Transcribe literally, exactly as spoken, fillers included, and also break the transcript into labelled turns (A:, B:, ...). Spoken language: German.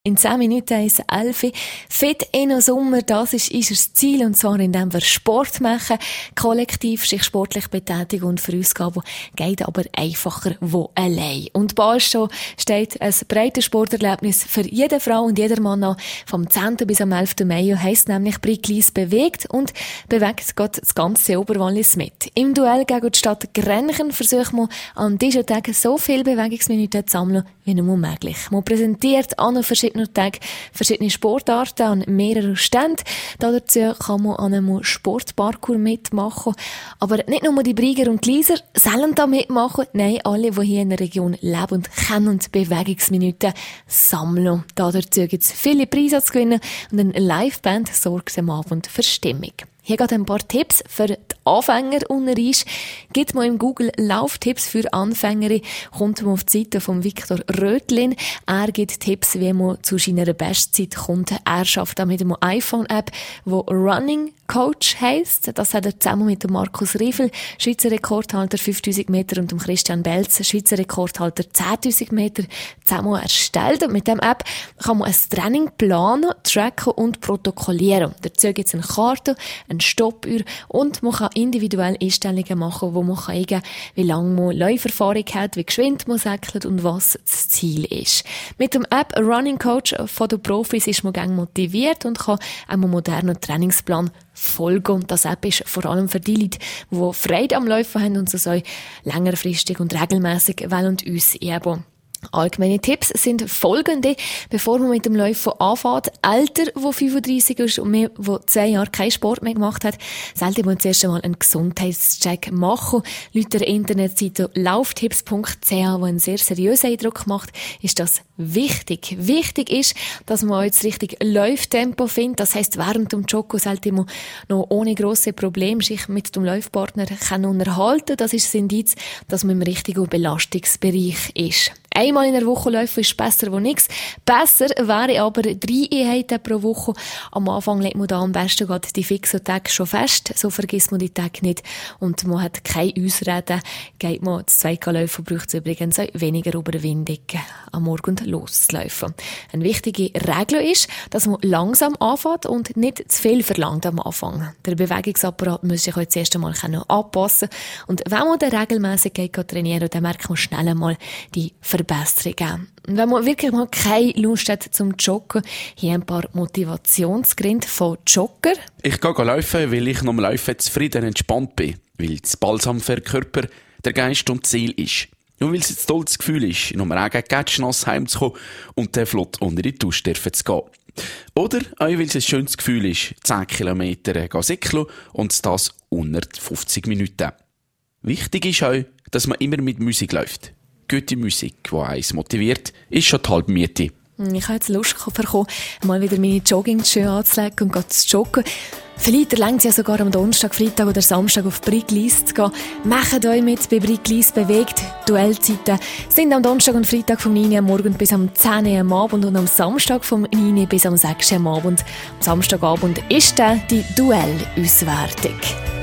A: In zehn Minuten ist es elf. Fit in den Sommer, das ist unser Ziel. Und zwar, indem wir Sport machen, kollektiv sich sportlich betätigen und für uns gehen, geht aber einfacher wo allein. Und bald schon steht ein breites Sporterlebnis für jede Frau und jeder Mann an. Vom zehnten bis am elften Mai heisst nämlich Briglis bewegt und bewegt Gott das ganze Oberwallis mit. Im Duell gegen die Stadt Grenchen versuchen wir an diesen Tagen so viele Bewegungsminuten zu sammeln, wie nur möglich. Man präsentiert an verschiedenen Tagen verschiedene Sportarten an mehreren Ständen. Dazu kann man an einem Sportparcours mitmachen. Aber nicht nur die Brieger und Gleiser sollen da mitmachen. Nein, alle, die hier in der Region leben, können Bewegungsminuten sammeln. Dazu gibt es viele Preise zu gewinnen und eine Liveband sorgt am Abend für Stimmung. Hier geht ein paar Tipps für die Anfänger unter uns. Gibt man im Google Lauftipps für Anfänger, kommt man auf die Seite von Viktor Rötlin. Er gibt Tipps, wie man zu seiner Bestzeit kommt. Er schafft auch mit einer iPhone-App, die Running Coach heisst. Das hat er zusammen mit dem Markus Riefel, Schweizer Rekordhalter fünftausend Meter, und dem Christian Belz, Schweizer Rekordhalter zehntausend Meter, zusammen erstellt. Und mit dem App kann man ein Training planen, tracken und protokollieren. Dazu gibt es eine Karte, eine Stoppuhr und man kann individuell Einstellungen machen, wo man kann eingeben kann, wie lange man Läuferfahrung hat, wie geschwind man säckelt und was das Ziel ist. Mit dem App Running Coach von den Profis ist man gerne motiviert und kann einem modernen Trainingsplan folgen. Und das App ist vor allem für die Leute, die Freude am Laufen haben und so soll längerfristig und regelmäßig wollen und uns eben. Allgemeine Tipps sind folgende, bevor man mit dem Laufen anfängt. Älter, wo fünfunddreissig ist und mehr, wo zehn Jahre keinen Sport mehr gemacht hat, sollte man zuerst einmal einen Gesundheitscheck machen. Laut der Internetseite lauftipps punkt c h, die einen sehr seriösen Eindruck macht, ist das wichtig. Wichtig ist, dass man auch das richtige Läuftempo findet. Das heisst, während dem Joggen sollte man noch ohne grosse Probleme sich mit dem Laufpartner unterhalten. Das ist das Indiz, dass man im richtigen Belastungsbereich ist. Einmal in der Woche laufen ist besser als nichts. Besser wäre aber drei Einheiten pro Woche. Am Anfang legt man da am besten gerade die fixen Tage schon fest. So vergisst man die Tage nicht. Und man hat keine Ausreden. Geht man das zweite Laufen, braucht es übrigens auch weniger Überwindung, am Morgen loszulaufen. Eine wichtige Regel ist, dass man langsam anfängt und nicht zu viel verlangt am Anfang. Der Bewegungsapparat muss sich auch das erste Mal anpassen. Und wenn man dann regelmässig geht, trainieren, dann merkt man schnell einmal die Verbesserungen. Und wenn man wirklich mal keine Lust hat zum Joggen, hier ein paar Motivationsgründe von Jogger.
B: Ich gehe laufen, weil ich nach dem Laufen zufrieden entspannt bin. Weil das Balsam für den Körper, der Geist und das Ziel ist. Und weil es ein tolles Gefühl ist, nach dem Regen gatschnass heimzukommen und dann flott unter die Dusche zu gehen. Oder auch weil es ein schönes Gefühl ist, zehn Kilometer cyclen und das unter fünfzig Minuten. Wichtig ist auch, dass man immer mit Musik läuft. Gute Musik, die eins motiviert, ist schon die halbe Miete.
A: Ich habe jetzt Lust bekommen, mal wieder meine Jogging-Schuhe anzulegen und zu joggen. Vielleicht erlängt es ja sogar am Donnerstag, Freitag oder Samstag auf Briglis zu gehen. Macht euch mit bei Briglis bewegt. Duellzeiten sind am Donnerstag und Freitag vom neun Uhr am Morgen bis am zehn Uhr am Abend und am Samstag vom neun Uhr bis am sechs Uhr am Abend. Am Samstagabend ist dann die Duellauswertung.